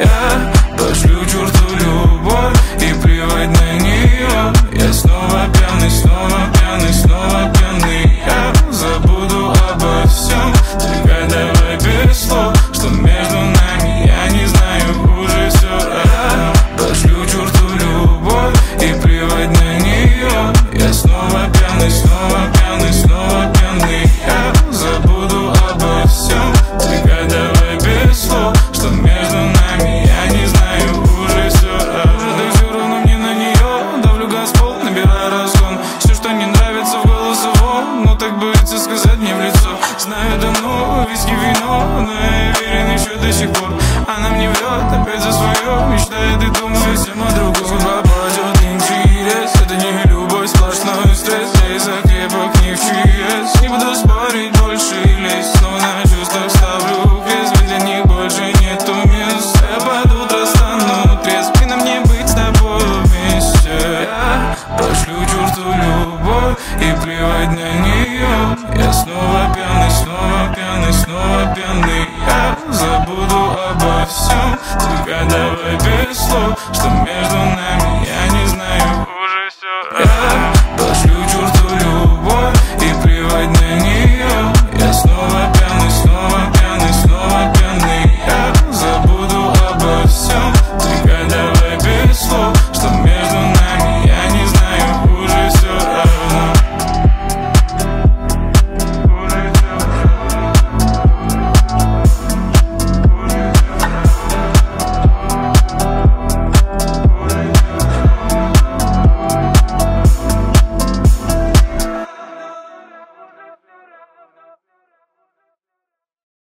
Я пошлю черту любовь и плевать на нее. Я снова пьяный, снова пьяный, снова пьяный. Я забуду обо всем, только давай без слов, что между нами, я не знаю, уже все равно. Пошлю черту любовь и плевать на нее. Я снова пьяный, снова пьяный, снова пьяный. Я забуду обо всем, только давай без слов, что между нами, я не знаю, уже все равно. Да все равно мне на нее, давлю газ в пол, набираю разгон. Все, что не нравится, в голос его, но так боится сказать мне в лицо. Знаю давно, виски, вино, но я верен еще до сих пор. Она мне врет, опять за свое, мечтает и думает совсем о другом. Судьба падет, интерес, это не любовь, сплошной стресс. Я из-за крепок не в ЧС, не буду спорить больше и лезть, но на чувствах ставлю крест, ведь для них больше нету мест. Я под утро стану трезв, и на мне быть с тобой вместе. Я пошлю черту любовь и плевать на нее. Я снова пьяный, снова пьяный, снова пьяный. Я забуду обо всем, только давай без слов, что между нами, я не знаю, уже все.